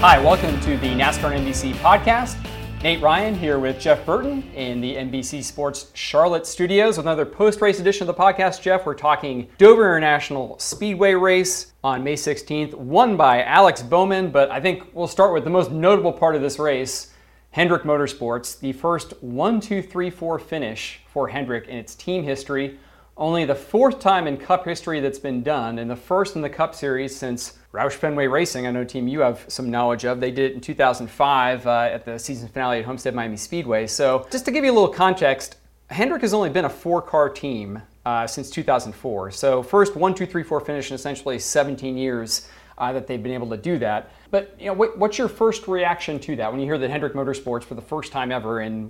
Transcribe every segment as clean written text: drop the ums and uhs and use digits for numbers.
Hi, welcome to the NASCAR and NBC podcast. Nate Ryan here with Jeff Burton in the NBC Sports Charlotte studios with another post-race edition of the podcast. Jeff, we're talking Dover International Speedway race on May 16th, won by Alex Bowman, but I think we'll start with the most notable part of this race, Hendrick Motorsports, the first 1-2-3-4 finish for Hendrick in its team history. Only the fourth time in Cup history that's been done, and the first in the Cup Series since Roush Fenway Racing, I know, team, you have some knowledge of. They did it in 2005 at the season finale at Homestead Miami Speedway. So just to give you a little context, Hendrick has only been a four-car team since 2004. So first 1-2-3-4 finish in essentially 17 years that they've been able to do that. But you know, what's your first reaction to that when you hear that Hendrick Motorsports, for the first time ever in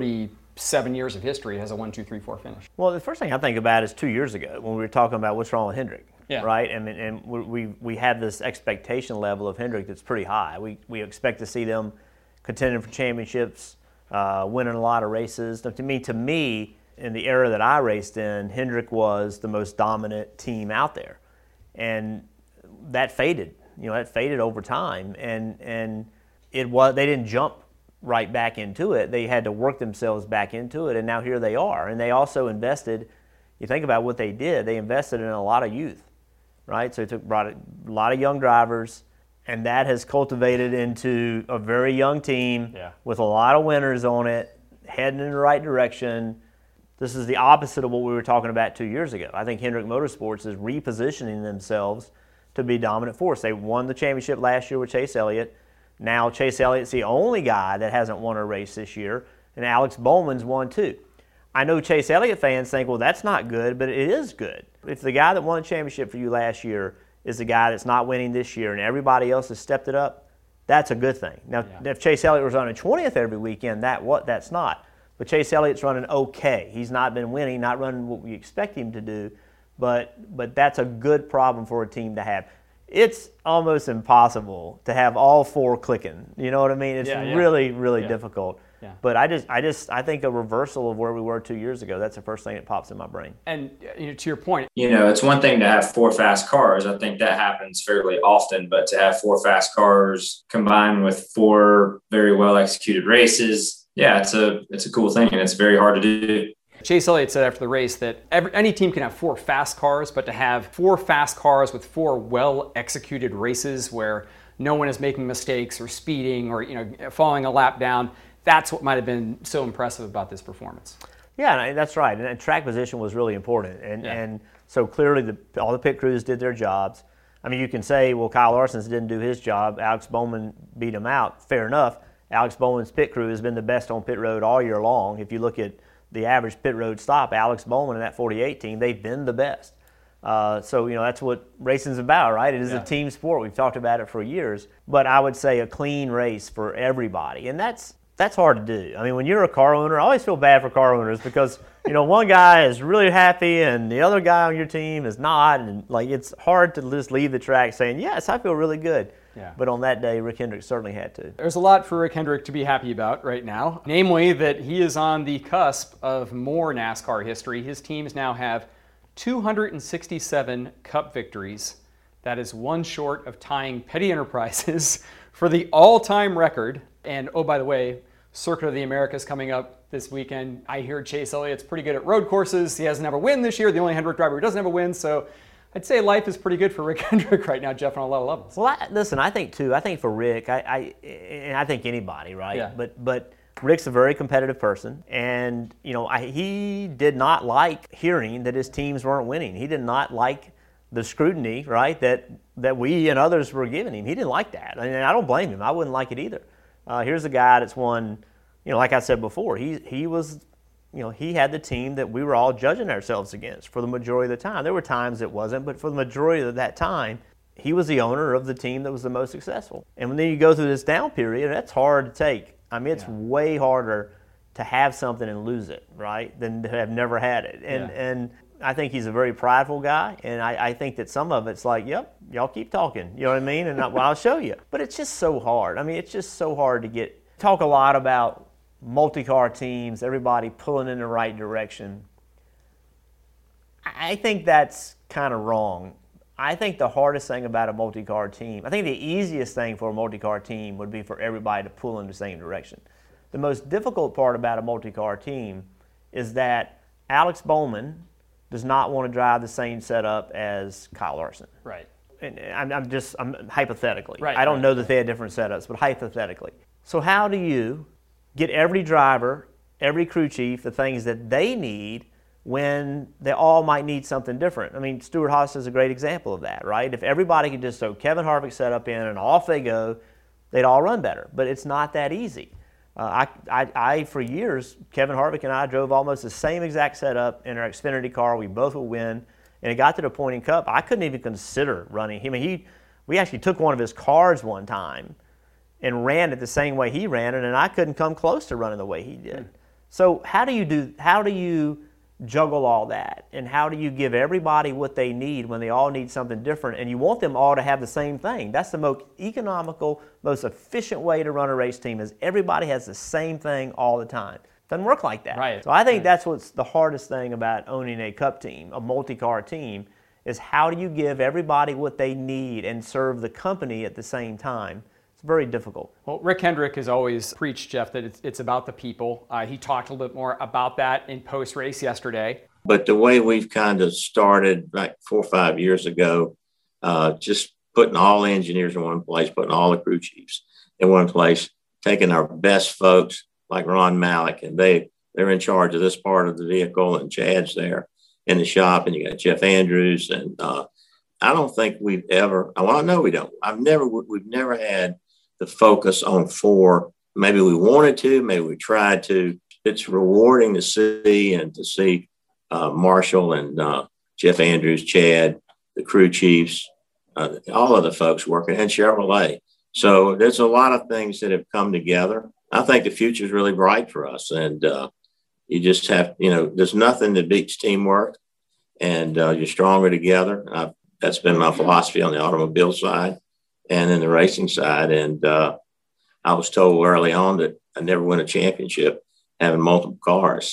37 years of history, has a 1-2-3-4 finish? Well, the first thing I think about is 2 years ago when we were talking about what's wrong with Hendrick. Yeah. Right? And we have this expectation level of Hendrick that's pretty high. We expect to see them contending for championships, winning a lot of races. To me, in the era that I raced in, Hendrick was the most dominant team out there. And that faded. That faded over time. And they didn't jump right back into it. They had to work themselves back into it, and now here they are. And they also invested, you think about what they did, they invested in a lot of youth. Right, so brought a lot of young drivers, and that has cultivated into a very young team with a lot of winners on it, heading in the right direction. This is the opposite of what we were talking about 2 years ago. I think Hendrick Motorsports is repositioning themselves to be a dominant force. They won the championship last year with Chase Elliott. Now Chase Elliott's the only guy that hasn't won a race this year, and Alex Bowman's won too. I know Chase Elliott fans think, well, that's not good, but it is good. If the guy that won the championship for you last year is the guy that's not winning this year and everybody else has stepped it up, that's a good thing. Now, if Chase Elliott was running 20th every weekend, that's not. But Chase Elliott's running okay. He's not been winning, not running what we expect him to do, but that's a good problem for a team to have. It's almost impossible to have all four clicking. You know what I mean? It's really difficult. Yeah. But I think a reversal of where we were 2 years ago, that's the first thing that pops in my brain. And to your point, it's one thing to have four fast cars. I think that happens fairly often, but to have four fast cars combined with four very well executed races, it's a cool thing, and it's very hard to do. Chase Elliott said after the race that any team can have four fast cars, but to have four fast cars with four well-executed races where no one is making mistakes or speeding or falling a lap down, that's what might have been so impressive about this performance. Yeah, that's right. And track position was really important. And so clearly all the pit crews did their jobs. I mean, you can say, well, Kyle Larson didn't do his job. Alex Bowman beat him out. Fair enough. Alex Bowman's pit crew has been the best on pit road all year long. If you look at the average pit road stop, Alex Bowman and that 48 team, they've been the best. So that's what racing's about, right? It is a team sport. We've talked about it for years. But I would say a clean race for everybody. And that's hard to do. I mean, when you're a car owner, I always feel bad for car owners because, one guy is really happy and the other guy on your team is not. And, it's hard to just leave the track saying, yes, I feel really good. Yeah. But on that day, Rick Hendrick certainly had to. There's a lot for Rick Hendrick to be happy about right now, namely that he is on the cusp of more NASCAR history. His teams now have 267 Cup victories. That is one short of tying Petty Enterprises for the all-time record. And, oh, by the way, Circuit of the Americas coming up this weekend. I hear Chase Elliott's pretty good at road courses. He hasn't had a win this year, the only Hendrick driver who doesn't have a win. So I'd say life is pretty good for Rick Hendrick right now, Jeff, on a lot of levels. Well, listen, I think for Rick, and I think anybody, right? Yeah. But Rick's a very competitive person, and he did not like hearing that his teams weren't winning. He did not like the scrutiny, right, that we and others were giving him. He didn't like that, and I don't blame him. I wouldn't like it either. Here's a guy that's won, like I said before, he was, he had the team that we were all judging ourselves against for the majority of the time. There were times it wasn't, but for the majority of that time, he was the owner of the team that was the most successful. And then you go through this down period, that's hard to take. I mean, it's way harder to have something and lose it, right, than to have never had it. And I think he's a very prideful guy, and I think that some of it's like, yep, y'all keep talking, you know what I mean, and I'll show you. But it's just so hard. I mean, it's just so hard to talk a lot about multi-car teams, everybody pulling in the right direction. I think that's kind of wrong. I think the hardest thing about a multi-car team, I think the easiest thing for a multi-car team would be for everybody to pull in the same direction. The most difficult part about a multi-car team is that Alex Bowman does not want to drive the same setup as Kyle Larson. Right. And I'm hypothetically. Right, I don't know that they had different setups, but hypothetically. So how do you get every driver, every crew chief, the things that they need when they all might need something different? I mean, Stewart Haas is a great example of that, right? If everybody could just throw Kevin Harvick's setup in and off they go, they'd all run better. But it's not that easy. For years, Kevin Harvick and I drove almost the same exact setup in our Xfinity car. We both would win. And it got to the point in Cup, I couldn't even consider running him. We actually took one of his cars one time and ran it the same way he ran it, and I couldn't come close to running the way he did. So how do you juggle all that? And how do you give everybody what they need when they all need something different? And you want them all to have the same thing. That's the most economical, most efficient way to run a race team, is everybody has the same thing all the time. Doesn't work like that. Right. So I think that's what's the hardest thing about owning a Cup team, a multi-car team, is how do you give everybody what they need and serve the company at the same time? It's very difficult. Well, Rick Hendrick has always preached, Jeff, that it's about the people. He talked a little bit more about that in post-race yesterday. But the way we've kind of started like 4 or 5 years ago, just putting all the engineers in one place, putting all the crew chiefs in one place, taking our best folks like Ron Malik, and they're in charge of this part of the vehicle, and Chad's there in the shop, and you got Jeff Andrews. And I don't think we've ever, well, I know we don't. We've never had the focus on 4. Maybe we wanted to, maybe we tried to. It's rewarding to see Marshall and Jeff Andrews, Chad, the crew chiefs, all of the folks working, and Chevrolet. So there's a lot of things that have come together. I think the future is really bright for us, and you just have, there's nothing that beats teamwork, and you're stronger together. That's been my philosophy on the automobile side and in the racing side. And I was told early on that I never win a championship having multiple cars.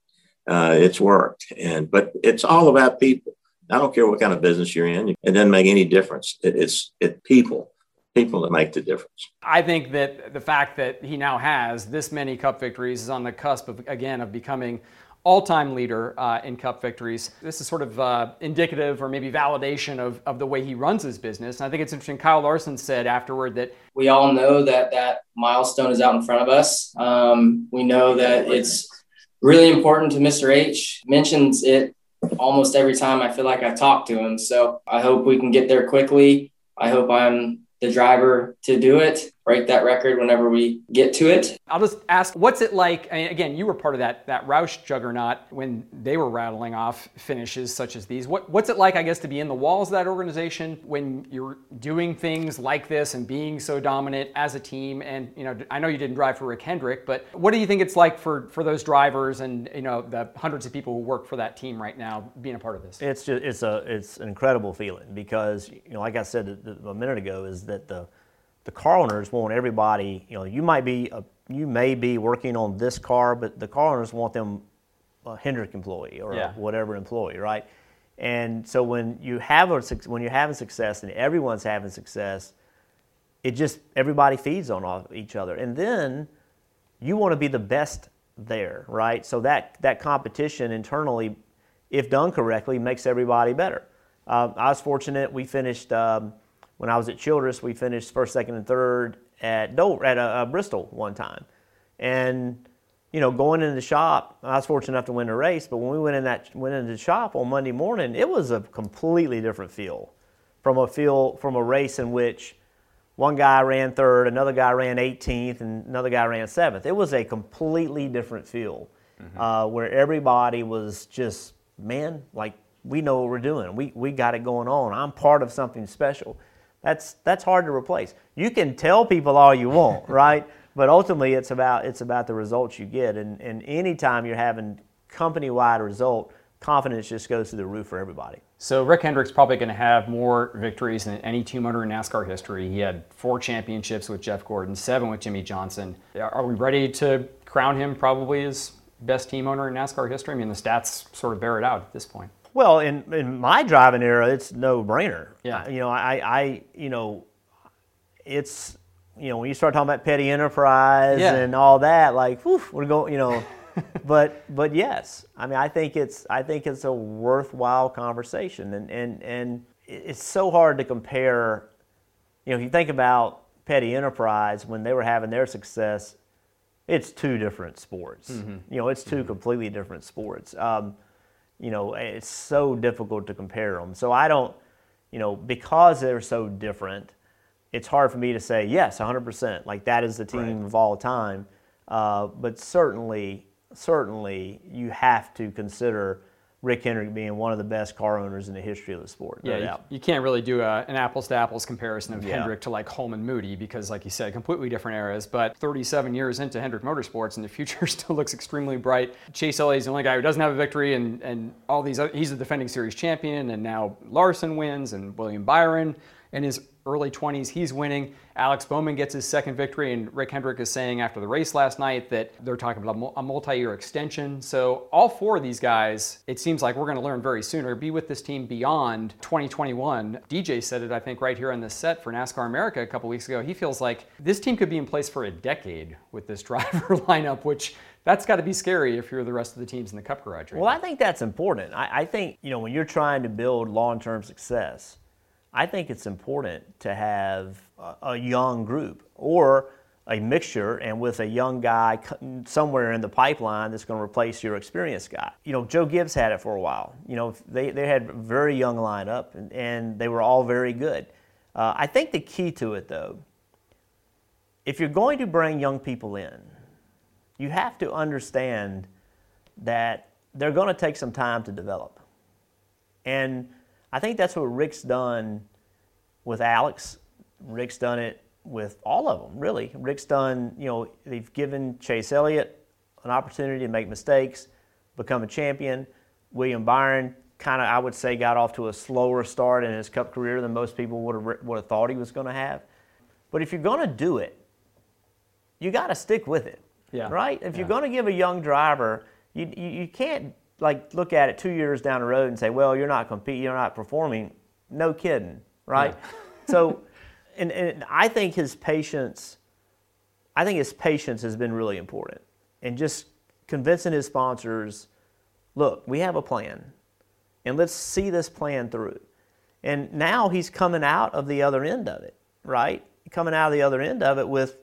It's worked, but it's all about people. I don't care what kind of business you're in. It doesn't make any difference. It's people that make the difference. I think that the fact that he now has this many Cup victories is on the cusp of becoming all-time leader in Cup victories. This is sort of indicative or maybe validation of the way he runs his business. And I think it's interesting. Kyle Larson said afterward that we all know that milestone is out in front of us. We know that it's really important to Mr. H. Mentions it almost every time I feel like I talk to him. So I hope we can get there quickly. I hope I'm the driver to do it, break that record whenever we get to it. I'll just ask, what's it like? I mean, again, you were part of that Roush juggernaut when they were rattling off finishes such as these. What's it like, I guess, to be in the walls of that organization when you're doing things like this and being so dominant as a team? And I know you didn't drive for Rick Hendrick, but what do you think it's like for those drivers and the hundreds of people who work for that team right now being a part of this? It's an incredible feeling because like I said a minute ago, is that the car owners want everybody, you may be working on this car, but the car owners want them a Hendrick employee or whatever employee, right? And so when you're having success and everyone's having success, everybody feeds on each other. And then you want to be the best there, right? So that competition internally, if done correctly, makes everybody better. I was fortunate. We finished, when I was at Childress, we finished first, second, and third at Bristol one time. And, going into the shop, I was fortunate enough to win the race, but when we went into the shop on Monday morning, it was a completely different feel from a race in which one guy ran third, another guy ran 18th, and another guy ran 7th. It was a completely different feel where everybody was just, man, like, we know what we're doing. We got it going on. I'm part of something special. That's hard to replace. You can tell people all you want, right? But ultimately, it's about the results you get. And anytime you're having company-wide result, confidence just goes through the roof for everybody. So Rick Hendrick's probably going to have more victories than any team owner in NASCAR history. He had 4 championships with Jeff Gordon, 7 with Jimmy Johnson. Are we ready to crown him probably as best team owner in NASCAR history? I mean, the stats sort of bear it out at this point. Well, in my driving era, it's no brainer. Yeah. It's, when you start talking about petty enterprise Yeah. and all that, like, whew, we're going, but yes, I mean, I think it's a worthwhile conversation, and it's so hard to compare. If you think about petty enterprise when they were having their success, it's two different sports. Mm-hmm. It's two completely different sports. It's so difficult to compare them. So I don't, because they're so different, it's hard for me to say, yes, 100%, like that is the team of all time. But certainly you have to consider Rick Hendrick being one of the best car owners in the history of the sport. No doubt. You can't really do an apples-to-apples comparison of Hendrick to like Holman Moody because, like you said, completely different eras. But 37 years into Hendrick Motorsports, and the future still looks extremely bright. Chase Elliott is the only guy who doesn't have a victory, and all these other, he's a defending series champion, and now Larson wins, and William Byron in his early 20s, he's winning. Alex Bowman gets his second victory, and Rick Hendrick is saying after the race last night that they're talking about a multi-year extension. So all four of these guys, it seems like we're going to learn very soon or be with this team beyond 2021. DJ said it, I think, right here on this set for NASCAR America a couple weeks ago. He feels like this team could be in place for a decade with this driver lineup, which that's got to be scary if you're the rest of the teams in the Cup Garage. Well, I think that's important. I think, when you're trying to build long-term success, I think it's important to have a young group or a mixture, and with a young guy somewhere in the pipeline that's going to replace your experienced guy. Joe Gibbs had it for a while. They had a very young lineup, and they were all very good. I think the key to it, though, if you're going to bring young people in, you have to understand that they're going to take some time to develop. And I think that's what Rick's done with Alex. Rick's done it with all of them, really. Rick's done, they've given Chase Elliott an opportunity to make mistakes, become a champion. William Byron kind of, I would say, got off to a slower start in his Cup career than most people would have thought he was going to have. But if you're going to do it, you got to stick with it, right? If you're going to give a young driver, you can't look at it 2 years down the road and say, well, you're not competing, you're not performing. No kidding, right? Yeah. So, and I think his patience has been really important. And just convincing his sponsors, look, we have a plan, and let's see this plan through. And now he's coming out of the other end of it, right? Coming out of the other end of it with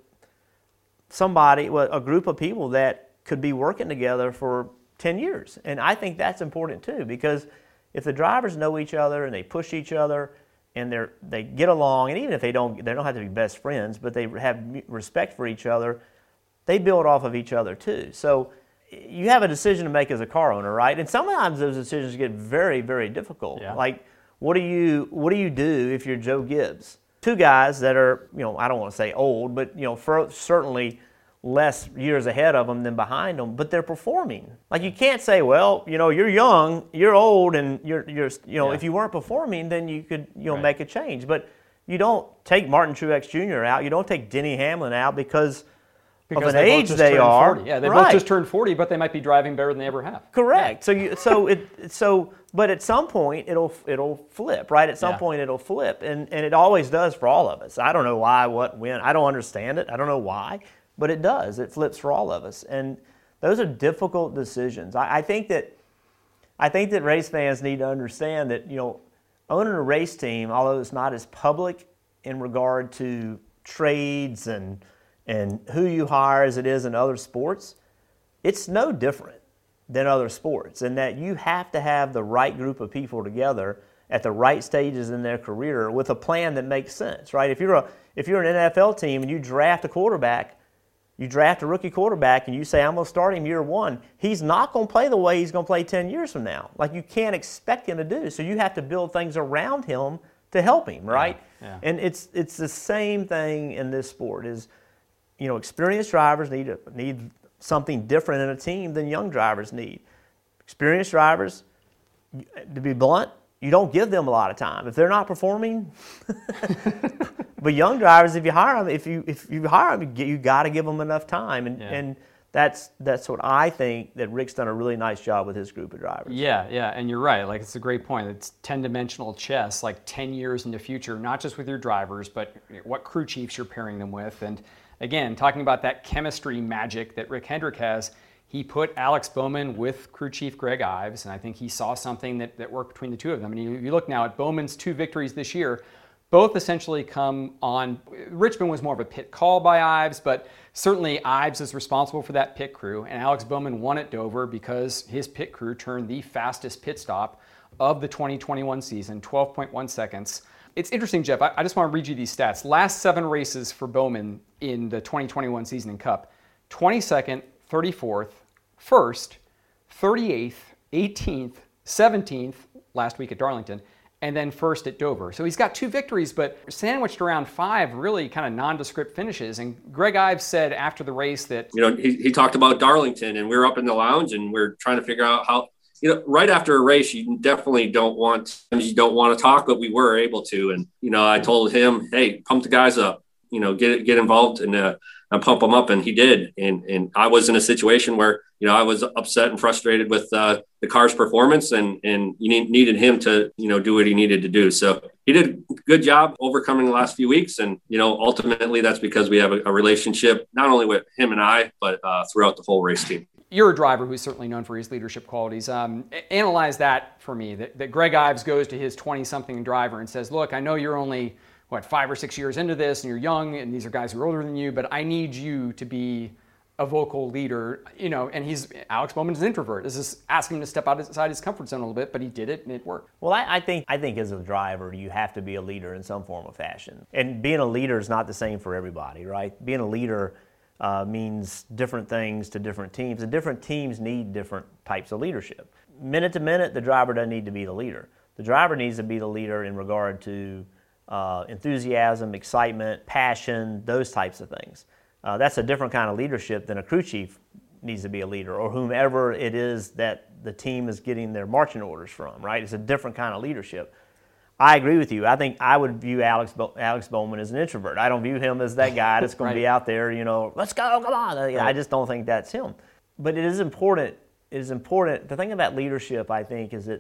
a group of people that could be working together for 10 years. And I think that's important too, because if the drivers know each other and they push each other and they get along, and even if they don't have to be best friends, but they have respect for each other, they build off of each other too. So you have a decision to make as a car owner, right? And sometimes those decisions get very, very difficult. Yeah. Like, what do you do if you're Joe Gibbs? Two guys that are, I don't want to say old, but certainly less years ahead of them than behind them, but they're performing. Like, you can't say, well, you're young, you're old, and you're if you weren't performing, then you could make a change. But you don't take Martin Truex Jr. out, you don't take Denny Hamlin out because of an age they are. 40. Yeah, they both just turned 40, but they might be driving better than they ever have. Correct. But at some point it'll flip, right? At some point it'll flip, and it always does for all of us. I don't know why, what, when. I don't understand it. I don't know why. But it does. It flips for all of us, and those are difficult decisions. I think that race fans need to understand that owning a race team, although it's not as public in regard to trades and who you hire as it is in other sports, it's no different than other sports, in that you have to have the right group of people together at the right stages in their career with a plan that makes sense, right? If you're an NFL team and you draft a rookie quarterback and you say, I'm going to start him year one, he's not going to play the way he's going to play 10 years from now. Like, you can't expect him to do. So you have to build things around him to help him, right? Yeah. And it's the same thing in this sport. Is experienced drivers need something different in a team than young drivers need. Experienced drivers, to be blunt, you don't give them a lot of time. If they're not performing, but young drivers, if you hire them, you got to give them enough time. And That's what I think that Rick's done a really nice job with his group of drivers. Yeah, and you're right. Like, it's a great point. It's 10-dimensional chess, like 10 years in the future, not just with your drivers, but what crew chiefs you're pairing them with. And again, talking about that chemistry magic that Rick Hendrick has, he put Alex Bowman with crew chief Greg Ives, and I think he saw something that worked between the two of them. And you look now at Bowman's 2 victories this year, both essentially come on. Richmond was more of a pit call by Ives, but certainly Ives is responsible for that pit crew, and Alex Bowman won at Dover because his pit crew turned the fastest pit stop of the 2021 season, 12.1 seconds. It's interesting, Jeff. I just want to read you these stats. Last 7 races for Bowman in the 2021 season in Cup: 22nd, 34th, 1st, 38th, 18th, 17th last week at Darlington, and then 1st at Dover. So he's got 2 victories, but sandwiched around 5 really kind of nondescript finishes. And Greg Ives said after the race that, he talked about Darlington, and we were up in the lounge and we're trying to figure out how, right after a race, you definitely don't want to talk, but we were able to. And, I told him, hey, pump the guys up, get involved and pump them up. And he did. And I was in a situation where, I was upset and frustrated with the car's performance, and you needed him to, do what he needed to do. So he did a good job overcoming the last few weeks. And, ultimately that's because we have a relationship, not only with him and I, but throughout the whole race team. You're a driver who's certainly known for his leadership qualities. Analyze that for me, that Greg Ives goes to his 20-something driver and says, look, I know you're only, 5 or 6 years into this and you're young and these are guys who are older than you, but I need you to be a vocal leader, and Alex Bowman's an introvert. This is asking him to step outside his comfort zone a little bit, but he did it and it worked. Well, I think as a driver, you have to be a leader in some form or fashion. And being a leader is not the same for everybody, right? Being a leader means different things to different teams, and different teams need different types of leadership. Minute to minute, the driver doesn't need to be the leader. The driver needs to be the leader in regard to enthusiasm, excitement, passion, those types of things. That's a different kind of leadership than a crew chief needs to be a leader, or whomever it is that the team is getting their marching orders from, right? It's a different kind of leadership. I agree with you. I think I would view Alex Bowman as an introvert. I don't view him as that guy that's going to be out there, let's go, come on. I just don't think that's him. But it is important. The thing about leadership, I think, is that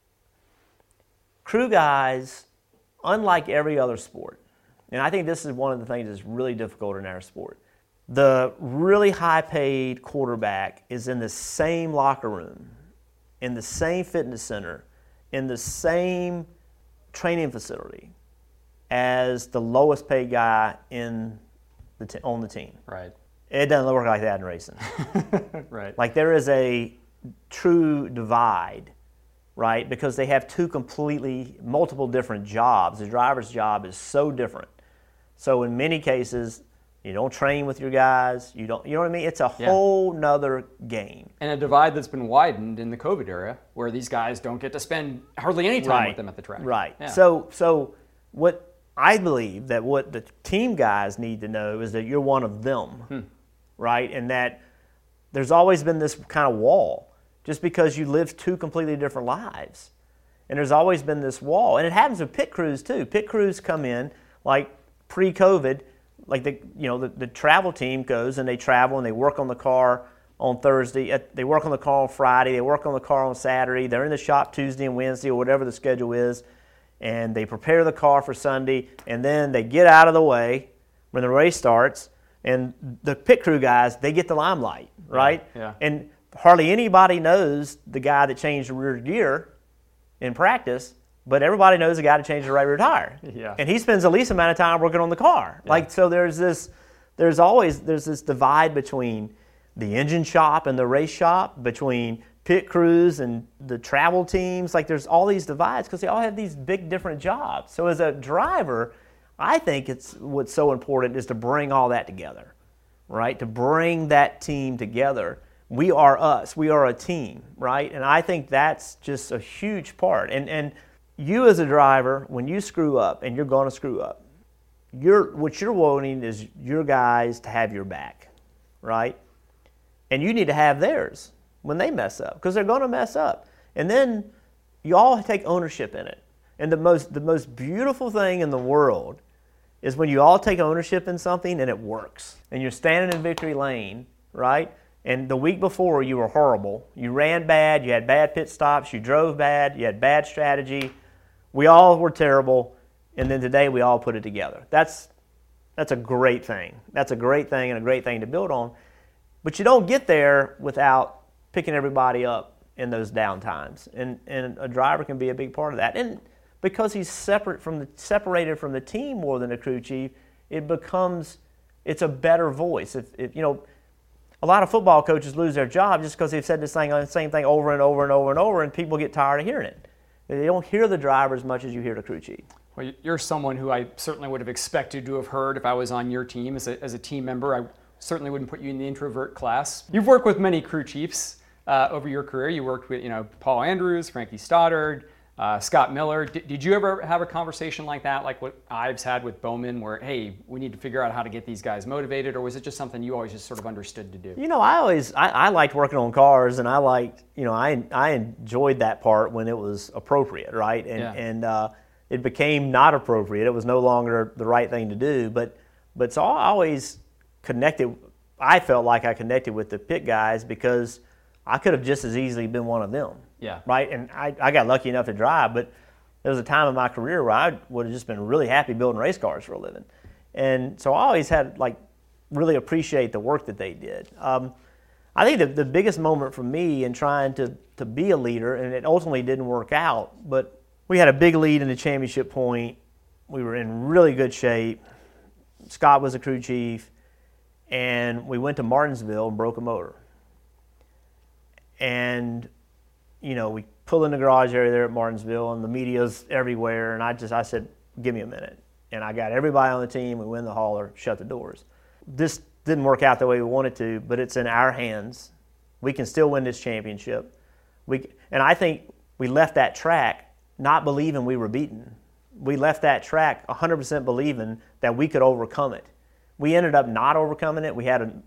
crew guys, unlike every other sport, and I think this is one of the things that's really difficult in our sport, the really high-paid quarterback is in the same locker room, in the same fitness center, in the same training facility as the lowest paid guy on the team. Right. It doesn't work like that in racing. Right. Like, there is a true divide, right? Because they have multiple different jobs. The driver's job is so different. So in many cases, you don't train with your guys. You know what I mean? It's a whole nother game. And a divide that's been widened in the COVID era, where these guys don't get to spend hardly any time with them at the track. Right. Yeah. So what I believe that what the team guys need to know is that you're one of them, right? And that there's always been this kind of wall, just because you live 2 completely different lives. And there's always been this wall. And it happens with pit crews too. Pit crews come in, like pre-COVID, like the travel team goes and they travel and they work on the car on Thursday, they work on the car on Friday, they work on the car on Saturday, they're in the shop Tuesday and Wednesday or whatever the schedule is, and they prepare the car for Sunday, and then they get out of the way when the race starts, and the pit crew guys, they get the limelight, right? Yeah. And hardly anybody knows the guy that changed the rear gear in practice, but everybody knows the guy that changed the right rear tire. Yeah. And he spends the least amount of time working on the car. Yeah. So there's this divide between the engine shop and the race shop, between pit crews and the travel teams. Like, there's all these divides because they all have these big different jobs. So as a driver, I think what's so important is to bring all that together, right? To bring that team together. We are us. We are a team, right? And I think that's just a huge part. And you as a driver, when you screw up, and you're going to screw up, what you're wanting is your guys to have your back, right? And you need to have theirs when they mess up, because they're going to mess up. And then you all take ownership in it. And the most beautiful thing in the world is when you all take ownership in something and it works. And you're standing in victory lane, right? And the week before, you were horrible. You ran bad. You had bad pit stops. You drove bad. You had bad strategy. We all were terrible. And then today, we all put it together. That's a great thing. That's a great thing and a great thing to build on. But you don't get there without picking everybody up in those down times. And a driver can be a big part of that. And because he's separated from the team more than a crew chief, it's a better voice. A lot of football coaches lose their job just because they've said the same thing over and over and over and over, and people get tired of hearing it. They don't hear the driver as much as you hear the crew chief. Well, you're someone who I certainly would have expected to have heard if I was on your team as a team member. I certainly wouldn't put you in the introvert class. You've worked with many crew chiefs over your career. You worked with Paul Andrews, Frankie Stoddard, Scott Miller. Did you ever have a conversation like that, like what Ives had with Bowman, where, hey, we need to figure out how to get these guys motivated, or was it just something you always just sort of understood to do? I liked working on cars, and I enjoyed that part when it was appropriate, right? And it became not appropriate. It was no longer the right thing to do, but so I always connected. I felt like I connected with the pit guys because I could have just as easily been one of them. Yeah. Right? And I got lucky enough to drive, but there was a time in my career where I would have just been really happy building race cars for a living. And so I always had, really appreciate the work that they did. I think the biggest moment for me in trying to be a leader, and it ultimately didn't work out, but we had a big lead in the championship point. We were in really good shape. Scott was the crew chief, and we went to Martinsville and broke a motor. And we pull in the garage area there at Martinsville, and the media's everywhere. And I said, give me a minute. And I got everybody on the team. We win the hauler, shut the doors. This didn't work out the way we wanted to, but it's in our hands. We can still win this championship. And I think we left that track not believing we were beaten. We left that track 100% believing that we could overcome it. We ended up not overcoming it. We had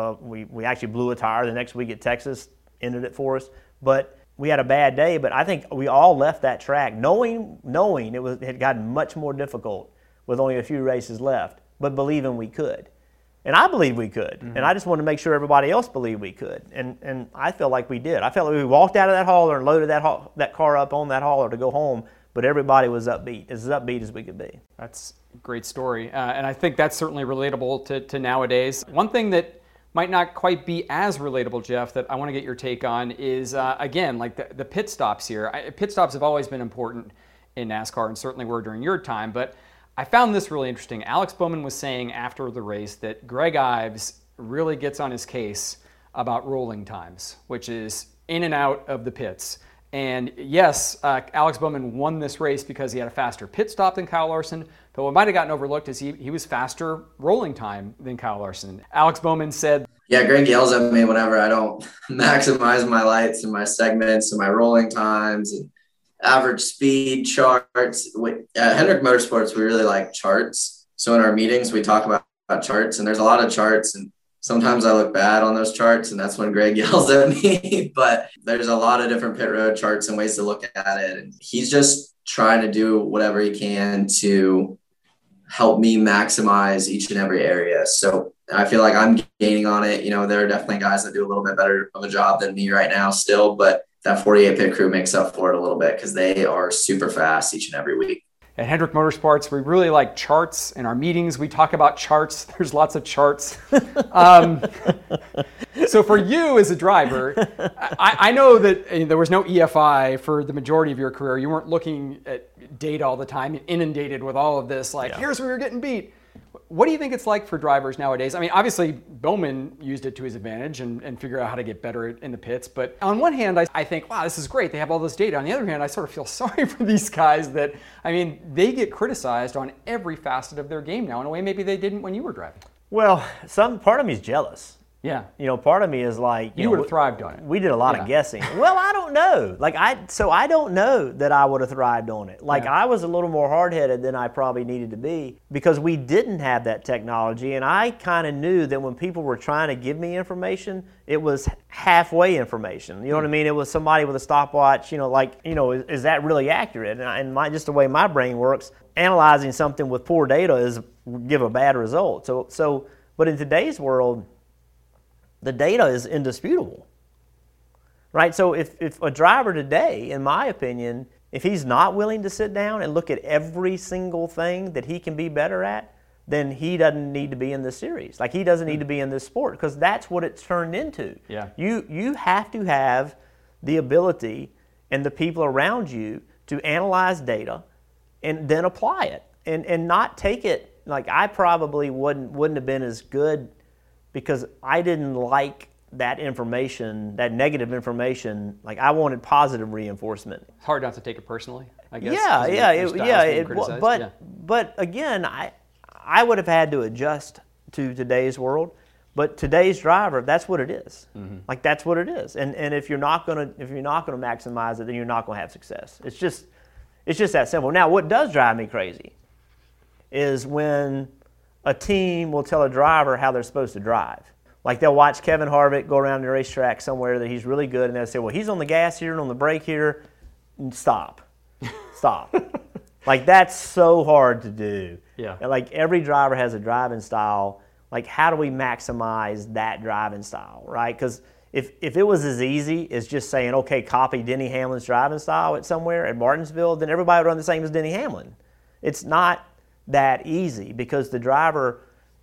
we actually blew a tire the next week at Texas, ended it for us. But we had a bad day, but I think we all left that track knowing it had gotten much more difficult with only a few races left, but believing we could. And I believe we could. Mm-hmm. And I just wanted to make sure everybody else believed we could. And I feel like we did. I felt like we walked out of that hauler and loaded that car up on that hauler to go home, but everybody was upbeat as we could be. That's a great story. And I think that's certainly relatable to nowadays. One thing that might not quite be as relatable, Jeff, that I want to get your take on is, again, like the pit stops here. Pit stops have always been important in NASCAR and certainly were during your time, but I found this really interesting. Alex Bowman was saying after the race that Greg Ives really gets on his case about rolling times, which is in and out of the pits. And yes, Alex Bowman won this race because he had a faster pit stop than Kyle Larson, but what might have gotten overlooked is he was faster rolling time than Kyle Larson. Alex Bowman said, yeah, Greg yells at me whenever I don't maximize my lights and my segments and my rolling times and average speed charts. At Hendrick Motorsports, we really like charts. So in our meetings, we talk about charts, and there's a lot of charts, and sometimes I look bad on those charts, and that's when Greg yells at me. But there's a lot of different pit road charts and ways to look at it. And he's just trying to do whatever he can to help me maximize each and every area. So I feel like I'm gaining on it. There are definitely guys that do a little bit better of a job than me right now still, but that 48 pit crew makes up for it a little bit because they are super fast each and every week. At Hendrick Motorsports, we really like charts. In our meetings, we talk about charts. There's lots of charts. So for you as a driver, I know that there was no EFI for the majority of your career. You weren't looking at data all the time, inundated with all of this, here's where you're getting beat. What do you think it's like for drivers nowadays? I mean, obviously, Bowman used it to his advantage and figured out how to get better in the pits. But on one hand, I think, wow, this is great. They have all this data. On the other hand, I sort of feel sorry for these guys that, they get criticized on every facet of their game now in a way maybe they didn't when you were driving. Well, part of me is jealous. Yeah. Part of me is like... You would have thrived on it. We did a lot of guessing. Well, I don't know. I don't know that I would have thrived on it. I was a little more hard-headed than I probably needed to be because we didn't have that technology, and I kind of knew that when people were trying to give me information, it was halfway information. You know what I mean? It was somebody with a stopwatch, is that really accurate? And just the way my brain works, analyzing something with poor data give a bad result. But in today's world, the data is indisputable, right? So if a driver today, in my opinion, if he's not willing to sit down and look at every single thing that he can be better at, then he doesn't need to be in this series. Like, he doesn't need to be in this sport, because that's what it's turned into. Yeah. You have to have the ability and the people around you to analyze data and then apply it, and not take it. Like, I probably wouldn't have been as good because I didn't like that information, that negative information. Like, I wanted positive reinforcement. It's hard not to take it personally, I guess. But again, I would have had to adjust to today's world. But today's driver, that's what it is. Mm-hmm. Like, that's what it is. And if you're not gonna maximize it, then you're not gonna have success. It's just that simple. Now, what does drive me crazy is when a team will tell a driver how they're supposed to drive. Like, they'll watch Kevin Harvick go around the racetrack somewhere that he's really good, and they'll say, well, he's on the gas here and on the brake here. Stop. Like, that's so hard to do. Yeah. Like, every driver has a driving style. Like, how do we maximize that driving style, right? Because if it was as easy as just saying, okay, copy Denny Hamlin's driving style at somewhere at Martinsville, then everybody would run the same as Denny Hamlin. It's not that easy, because the driver,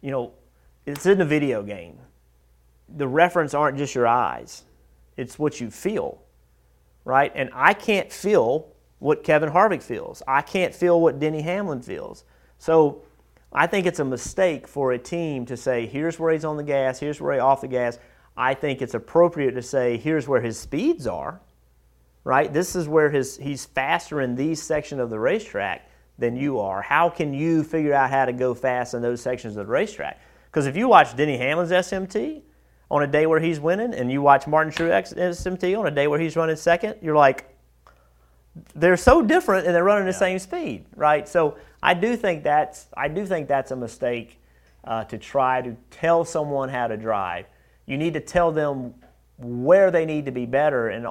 it's in a video game. The reference aren't just your eyes. It's what you feel, right? And I can't feel what Kevin Harvick feels. I can't feel what Denny Hamlin feels. So I think it's a mistake for a team to say, here's where he's on the gas, here's where he's off the gas. I think it's appropriate to say, here's where his speeds are, right? This is where he's faster in these sections of the racetrack than you are. How can you figure out how to go fast in those sections of the racetrack? Because if you watch Denny Hamlin's SMT on a day where he's winning, and you watch Martin Truex SMT on a day where he's running second, you're like, they're so different and they're running the same speed, right? So I do think that's a mistake to try to tell someone how to drive. You need to tell them where they need to be better, and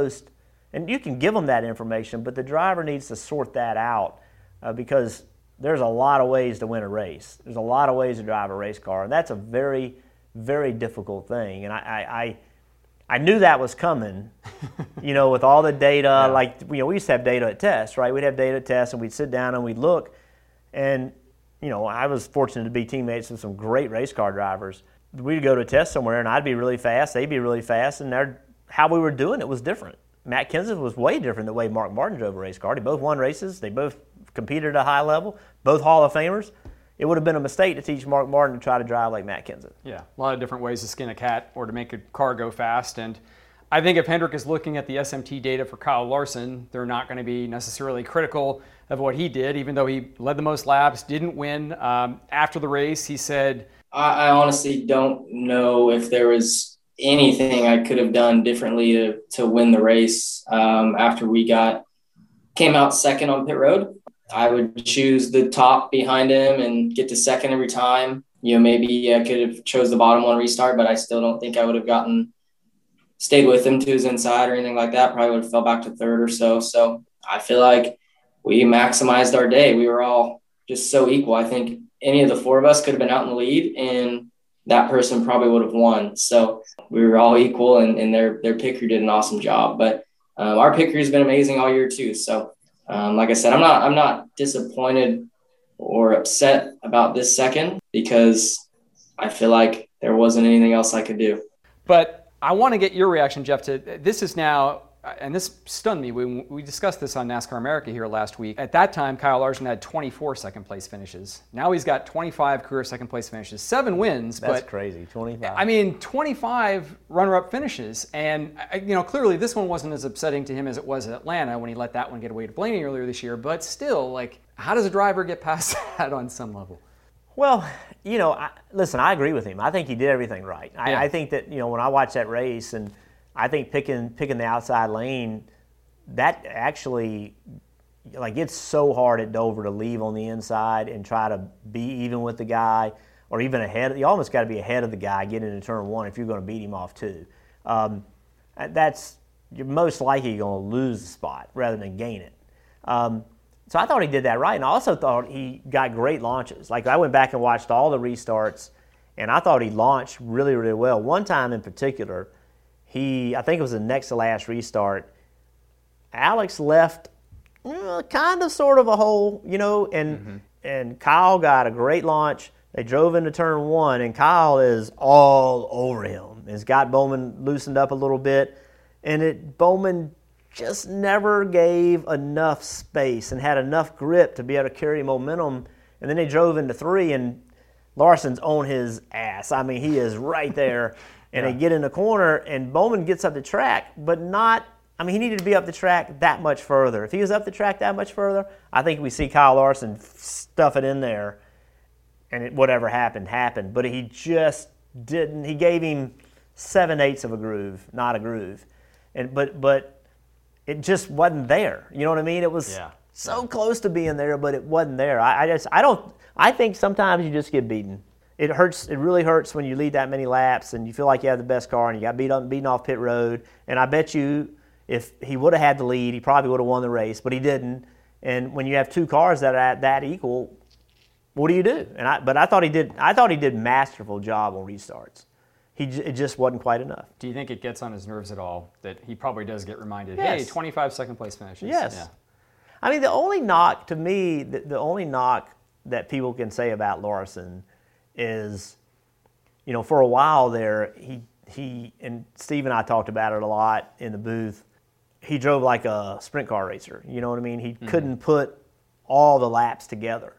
you can give them that information, but the driver needs to sort that out, because there's a lot of ways to win a race. There's a lot of ways to drive a race car, and that's a very, very difficult thing. And I knew that was coming, with all the data. Yeah. Like, we used to have data at tests, right? We'd have data at tests, and we'd sit down and we'd look. And, I was fortunate to be teammates with some great race car drivers. We'd go to a test somewhere, and I'd be really fast, they'd be really fast, and how we were doing it was different. Matt Kenseth was way different than the way Mark Martin drove a race car. They both won races. They both competed at a high level, both Hall of Famers. It would have been a mistake to teach Mark Martin to try to drive like Matt Kenseth. Yeah, a lot of different ways to skin a cat or to make a car go fast. And I think if Hendrick is looking at the SMT data for Kyle Larson, they're not going to be necessarily critical of what he did, even though he led the most laps, didn't win. After the race, he said, I honestly don't know if there was anything I could have done differently to win the race. After we came out second on pit road, I would choose the top behind him and get to second every time. Maybe I could have chose the bottom one restart, but I still don't think I would have stayed with him to his inside or anything like that. Probably would have fell back to third or so. So I feel like we maximized our day. We were all just so equal. I think any of the four of us could have been out in the lead, and that person probably would have won. So we were all equal, and their pit crew did an awesome job. But our pit crew has been amazing all year too. So like I said, I'm not disappointed or upset about this second, because I feel like there wasn't anything else I could do. But I want to get your reaction, Jeff, to this is now, and this stunned me. We discussed this on NASCAR America here last week. At that time, Kyle Larson had 24 second-place finishes. Now he's got 25 career second-place finishes, 7 wins. That's crazy, 25. I mean, 25 runner-up finishes. And, clearly this one wasn't as upsetting to him as it was at Atlanta when he let that one get away to Blaney earlier this year. But still, how does a driver get past that on some level? Well, listen, I agree with him. I think he did everything right. I think that, when I watch that race, and I think picking the outside lane, that actually, it's so hard at Dover to leave on the inside and try to be even with the guy, or even ahead. You almost got to be ahead of the guy getting into turn one if you're going to beat him off too. You're most likely going to lose the spot rather than gain it. So I thought he did that right, and I also thought he got great launches. I went back and watched all the restarts, And I thought he launched really, really well. One time in particular, I think it was the next to last restart, Alex left kind of sort of a hole, and Kyle got a great launch. They drove into turn one, and Kyle is all over him. He's got Bowman loosened up a little bit, and Bowman just never gave enough space and had enough grip to be able to carry momentum. And then they drove into three, and Larson's on his ass. I mean, he is right there. And they get in the corner, and Bowman gets up the track, but he needed to be up the track that much further. If he was up the track that much further, I think we see Kyle Larson stuff it in there, and whatever happened, happened. But he just didn't. He gave him 7/8 of a groove, not a groove. But it just wasn't there. You know what I mean? It was so close to being there, but it wasn't there. I think sometimes you just get beaten. It hurts. It really hurts when you lead that many laps and you feel like you have the best car and you got beaten off pit road. And I bet you, if he would have had the lead, he probably would have won the race, but he didn't. And when you have two cars that are that equal, what do you do? But I thought he did masterful job on restarts. It just wasn't quite enough. Do you think it gets on his nerves at all that he probably does get reminded, yes. hey, 25 second place finishes? Yes. Yeah. I mean, the only knock to me, the only knock that people can say about Larson is, for a while there, he and Steve and I talked about it a lot in the booth. He drove like a sprint car racer. You know what I mean? He couldn't put all the laps together.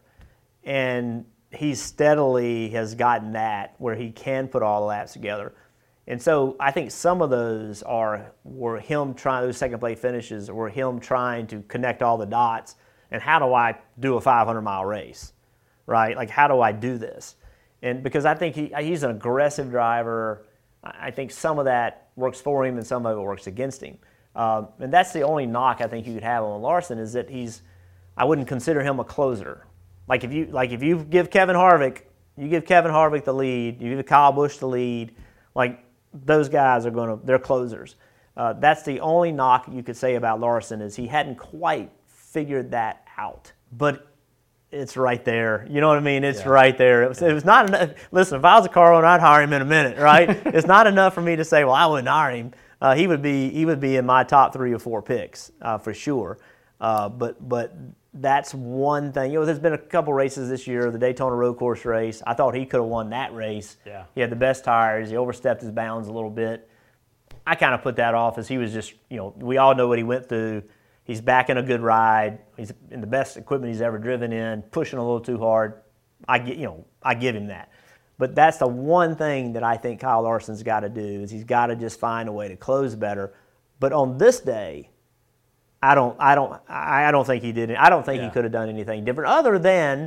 And he steadily has gotten that where he can put all the laps together. And so I think some of those were him trying, those second place finishes were him trying to connect all the dots. And how do I do a 500-mile race, right? Like, how do I do this? And because I think he's an aggressive driver, I think some of that works for him and some of it works against him. And that's the only knock I think you could have on Larson is that I wouldn't consider him a closer. Like if you give Kevin Harvick the lead, you give Kyle Busch the lead, like those guys they're closers. That's the only knock you could say about Larson is he hadn't quite figured that out. But it's right there. You know what I mean? It's right there. It was not enough. Listen, if I was a car owner, I'd hire him in a minute, right? It's not enough for me to say, well, I wouldn't hire him. He would be in my top 3 or 4 picks for sure. But that's one thing. There's been a couple races this year, the Daytona Road Course race. I thought he could have won that race. Yeah. He had the best tires. He overstepped his bounds a little bit. I kind of put that off as he was just, we all know what he went through. He's back in a good ride. He's in the best equipment he's ever driven in, pushing a little too hard. I give him that. But that's the one thing that I think Kyle Larson's got to do is he's got to just find a way to close better. But on this day, I don't think he did it. I don't think he could have done anything different other than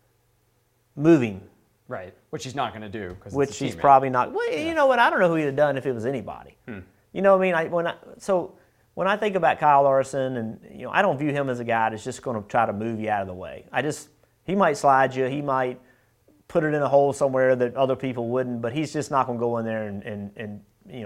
moving. Right, which he's not going to do. Which he's probably not. Well, you know what? I don't know who he'd have done if it was anybody. You know what I mean? When I think about Kyle Larson, and I don't view him as a guy that's just going to try to move you out of the way. He might slide you. He might put it in a hole somewhere that other people wouldn't. But he's just not going to go in there and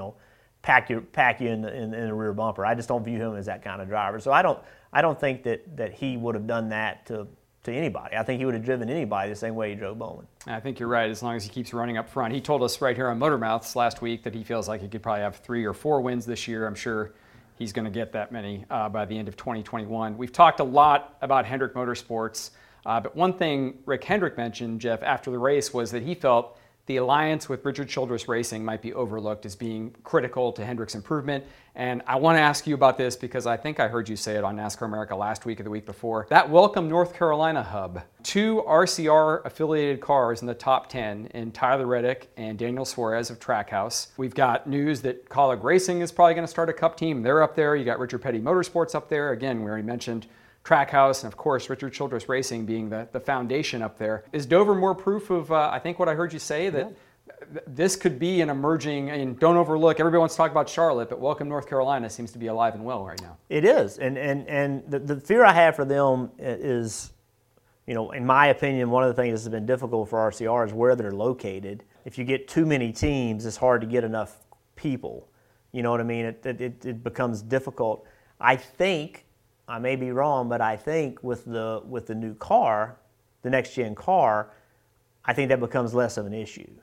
pack you in the rear bumper. I just don't view him as that kind of driver. So I don't think that he would have done that to anybody. I think he would have driven anybody the same way he drove Bowman. I think you're right, as long as he keeps running up front. He told us right here on Motor Mouths last week that he feels like he could probably have 3 or 4 wins this year. I'm sure he's going to get that many by the end of 2021. We've talked a lot about Hendrick Motorsports, but one thing Rick Hendrick mentioned, Jeff, after the race was that he felt the alliance with Richard Childress Racing might be overlooked as being critical to Hendrick's improvement. And I want to ask you about this because I think I heard you say it on NASCAR America last week or the week before. That Welcome North Carolina hub, 2 RCR affiliated cars in the top 10 in Tyler Reddick and Daniel Suarez of Trackhouse. We've got news that Colleague Racing is probably going to start a Cup team. They're up there. You got Richard Petty Motorsports up there. Again, we already mentioned Trackhouse, and of course, Richard Childress Racing being the foundation up there. Is Dover more proof of, I think what I heard you say, that this could be an emerging, and don't overlook, everybody wants to talk about Charlotte, but Welcome North Carolina seems to be alive and well right now. It is, and the fear I have for them is, in my opinion, one of the things that's been difficult for RCR is where they're located. If you get too many teams, it's hard to get enough people. You know what I mean? It becomes difficult. I think, I may be wrong, but I think with the new car, the next gen car, I think that becomes less of an issue.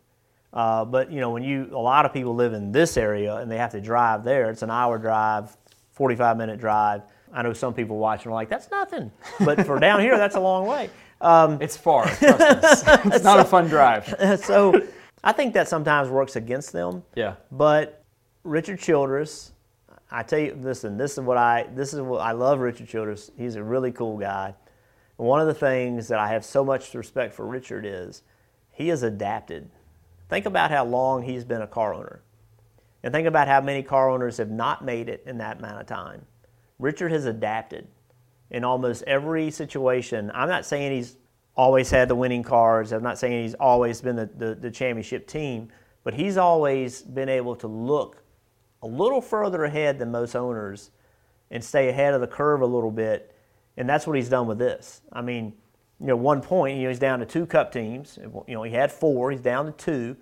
But when a lot of people live in this area and they have to drive there, it's an hour drive, 45-minute drive. I know some people watching are like, that's nothing. But for down here, that's a long way. It's far. Trust us. It's not a fun drive. So I think that sometimes works against them. Yeah. But Richard Childress, I tell you, listen, this is what I love Richard Childress. He's a really cool guy. And one of the things that I have so much respect for Richard is he has adapted. Think about how long he's been a car owner. And think about how many car owners have not made it in that amount of time. Richard has adapted in almost every situation. I'm not saying he's always had the winning cars. I'm not saying he's always been the championship team. But he's always been able to look a little further ahead than most owners and stay ahead of the curve a little bit. And that's what he's done with this. I mean, one point, he's down to 2 Cup teams. He had 4. He's down to 2.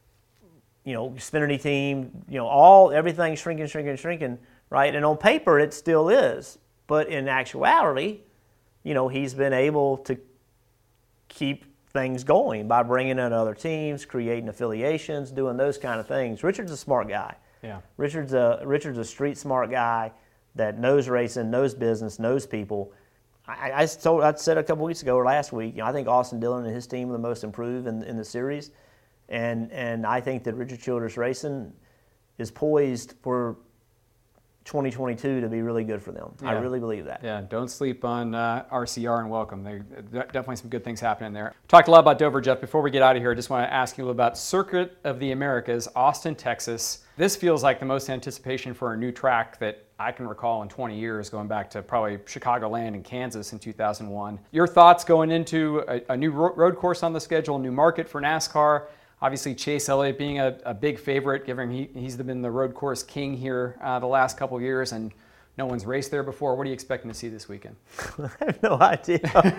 Xfinity team, everything's shrinking, right? And on paper, it still is. But in actuality, he's been able to keep things going by bringing in other teams, creating affiliations, doing those kind of things. Richard's a smart guy. Yeah. Richard's a street smart guy that knows racing, knows business, knows people. I said a couple weeks ago or last week, I think Austin Dillon and his team are the most improved in the series. And I think that Richard Childress Racing is poised for 2022 to be really good for them. Yeah. I really believe that. Yeah, don't sleep on RCR and Welcome. There's definitely some good things happening there. Talked a lot about Dover, Jeff. Before we get out of here, I just want to ask you about Circuit of the Americas, Austin, Texas. This feels like the most anticipation for a new track that I can recall in 20 years, going back to probably Chicagoland and Kansas in 2001. Your thoughts going into a new road course on the schedule, a new market for NASCAR? Obviously, Chase Elliott being a big favorite, given he's been the road course king here the last couple of years, and no one's raced there before. What are you expecting to see this weekend? I have no idea.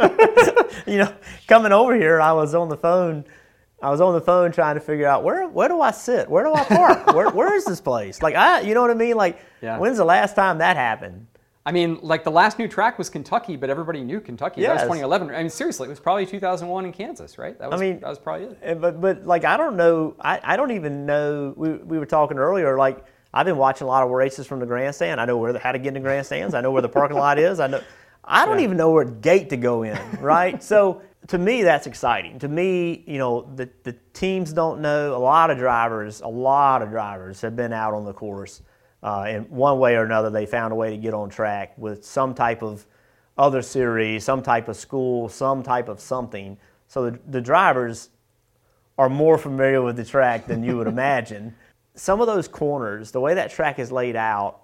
Coming over here, I was on the phone trying to figure out where do I sit? Where do I park? where is this place? You know what I mean? Yeah. When's the last time that happened? I mean, the last new track was Kentucky, but everybody knew Kentucky. Yes. That was 2011. I mean, seriously, it was probably 2001 in Kansas, right? That was probably it. But I don't know. I don't even know. We were talking earlier. I've been watching a lot of races from the grandstand. I know how to get in the grandstands. I know where the parking lot is. I don't even know where gate to go in. Right. So to me, that's exciting. To me, the teams don't know. A lot of drivers have been out on the course. In one way or another, they found a way to get on track with some type of other series, some type of school, some type of something. So the drivers are more familiar with the track than you would imagine. Some of those corners, the way that track is laid out,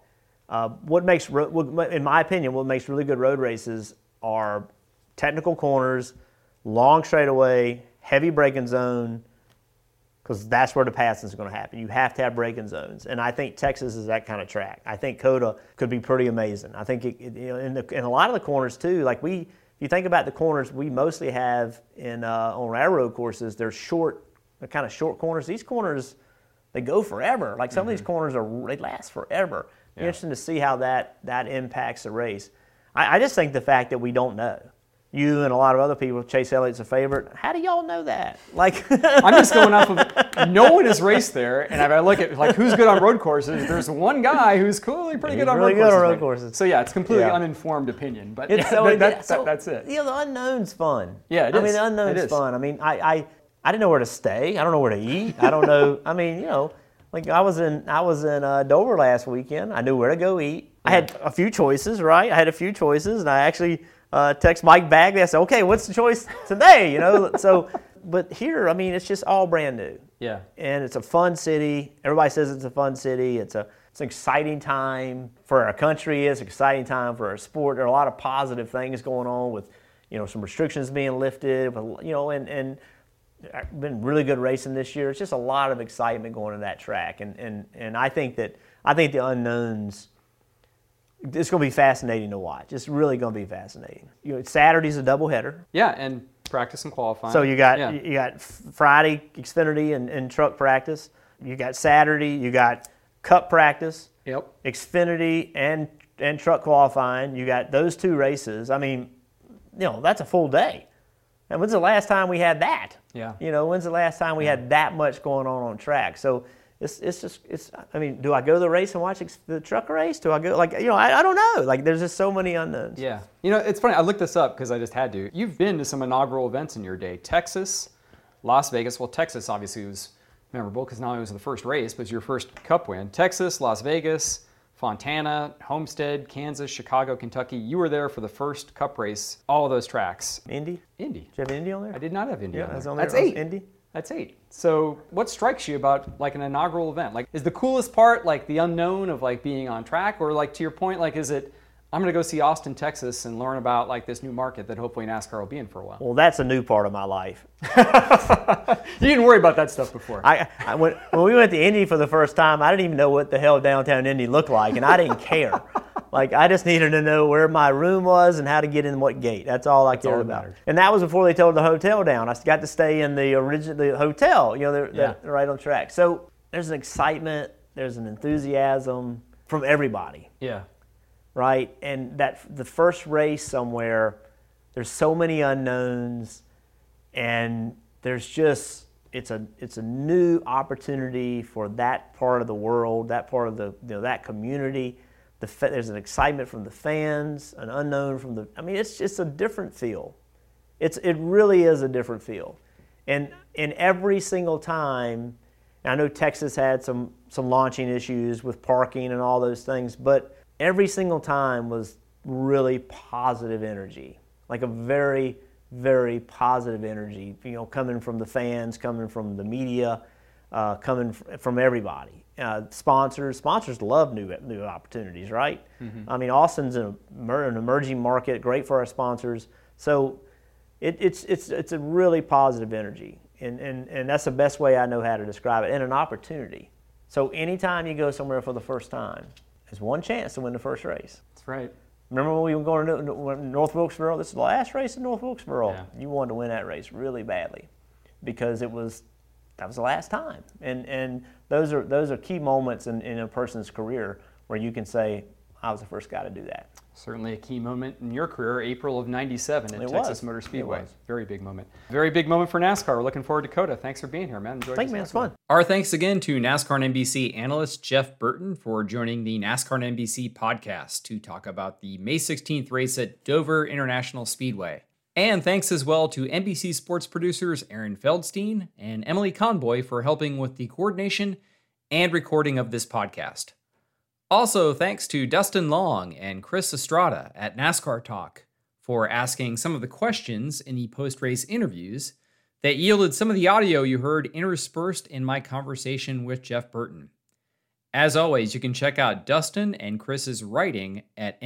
in my opinion, what makes really good road races are technical corners, long straightaway, heavy braking zone, because that's where the passing is going to happen. You have to have braking zones, and I think Texas is that kind of track. I think COTA could be pretty amazing. I think in a lot of the corners too. If you think about the corners we mostly have on railroad courses, they're kind of short corners. These corners, they go forever. Some of these corners they last forever. Yeah. Interesting to see how that impacts the race. I just think the fact that we don't know. You and a lot of other people, Chase Elliott's a favorite. How do y'all know that? I'm just going off of no one has raced there, and if I look at who's good on road courses, there's one guy who's clearly pretty good on road courses. So yeah, it's completely uninformed opinion, but that's it. The unknown's fun. Yeah, it is. I mean, the unknown's fun. I mean, I didn't know where to stay. I don't know where to eat. I don't know. I mean, I was in Dover last weekend. I knew where to go eat. I had a few choices, right? And I actually text Mike Bagley. I said, okay, what's the choice today? But here, I mean, it's just all brand new. Yeah. And it's a fun city. Everybody says it's a fun city. It's an exciting time for our country. It's an exciting time for our sport. There are a lot of positive things going on with, some restrictions being lifted, and been really good racing this year. It's just a lot of excitement going to that track. And I think the unknowns, it's going to be fascinating to watch. It's really going to be fascinating. Saturday's a doubleheader. Yeah, and practice and qualifying. So you got Friday Xfinity and truck practice. You got Saturday. You got Cup practice. Yep. Xfinity and truck qualifying. You got those 2 races. I mean, that's a full day. And when's the last time we had that? Yeah. When's the last time we had that much going on track? So I mean, do I go to the race and watch the truck race? Do I go, I don't know. Like, there's just so many unknowns. Yeah. It's funny. I looked this up because I just had to. You've been to some inaugural events in your day. Texas, Las Vegas. Well, Texas obviously was memorable because not only was it the first race, but it was your first Cup win. Texas, Las Vegas, Fontana, Homestead, Kansas, Chicago, Kentucky. You were there for the first Cup race, all of those tracks. Indy? Did you have Indy on there? I did not have Indy on there. That's 8. Indy? That's 8. So what strikes you about like an inaugural event? Like, is the coolest part like the unknown of like being on track, or like to your point, like is it I'm going to go see Austin, Texas and learn about like this new market that hopefully NASCAR will be in for a while? Well, that's a new part of my life. You didn't worry about that stuff before. When we went to Indy for the first time, I didn't even know what the hell downtown Indy looked like, and I didn't care. Like, I just needed to know where my room was and how to get in what gate. That's all I cared about. And that was before they tore the hotel down. I got to stay in the hotel, right on track. So there's an excitement, there's an enthusiasm from everybody. Yeah. Right? And the first race somewhere, there's so many unknowns, and there's just it's a new opportunity for that part of the world, that part of that community. There's an excitement from the fans, an unknown from the. I mean, it's a different feel. It really is a different feel, and in every single time, and I know Texas had some launching issues with parking and all those things, but every single time was really positive energy, like a very, very positive energy. Coming from the fans, coming from the media, coming from everybody. Sponsors love new opportunities, right? Mm-hmm. I mean, Austin's an emerging market, great for our sponsors. So it's a really positive energy, and that's the best way I know how to describe it, and an opportunity. So anytime you go somewhere for the first time, there's one chance to win the first race. That's right. Remember when we were going to North Wilkesboro? This is the last race in North Wilkesboro. Yeah. You wanted to win that race really badly because that was the last time, and those are key moments in a person's career where you can say, I was the first guy to do that. Certainly a key moment in your career, April of '97 at Texas Motor Speedway. Very big moment. Very big moment for NASCAR. We're looking forward to COTA. Thanks for being here, man. Thanks, man. It's fun. Our thanks again to NASCAR and NBC analyst Jeff Burton for joining the NASCAR and NBC podcast to talk about the May 16th race at Dover International Speedway. And thanks as well to NBC Sports producers Aaron Feldstein and Emily Conboy for helping with the coordination and recording of this podcast. Also, thanks to Dustin Long and Chris Estrada at NASCAR Talk for asking some of the questions in the post-race interviews that yielded some of the audio you heard interspersed in my conversation with Jeff Burton. As always, you can check out Dustin and Chris's writing at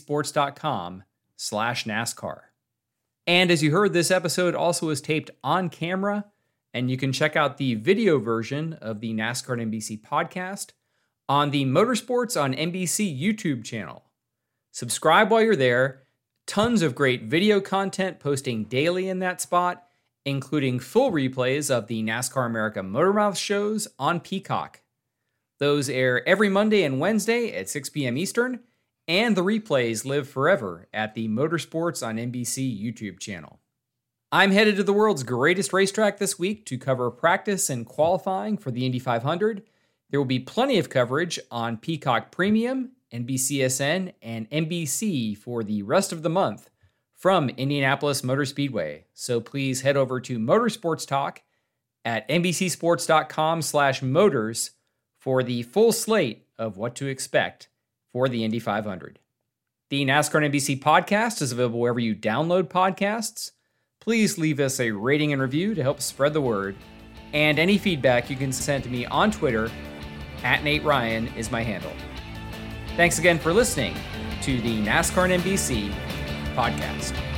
NBCSports.com/NASCAR. And as you heard, this episode also was taped on camera, and you can check out the video version of the NASCAR and NBC podcast on the Motorsports on NBC YouTube channel. Subscribe while you're there. Tons of great video content posting daily in that spot, including full replays of the NASCAR America Motormouth shows on Peacock. Those air every Monday and Wednesday at 6 p.m. Eastern, and the replays live forever at the Motorsports on NBC YouTube channel. I'm headed to the world's greatest racetrack this week to cover practice and qualifying for the Indy 500. There will be plenty of coverage on Peacock Premium, NBCSN, and NBC for the rest of the month from Indianapolis Motor Speedway. So please head over to Motorsports Talk at NBCSports.com/motors for the full slate of what to expect for the Indy 500. The NASCAR and NBC podcast is available wherever you download podcasts. Please leave us a rating and review to help spread the word. And any feedback you can send to me on Twitter, @NateRyan is my handle. Thanks again for listening to the NASCAR and NBC podcast.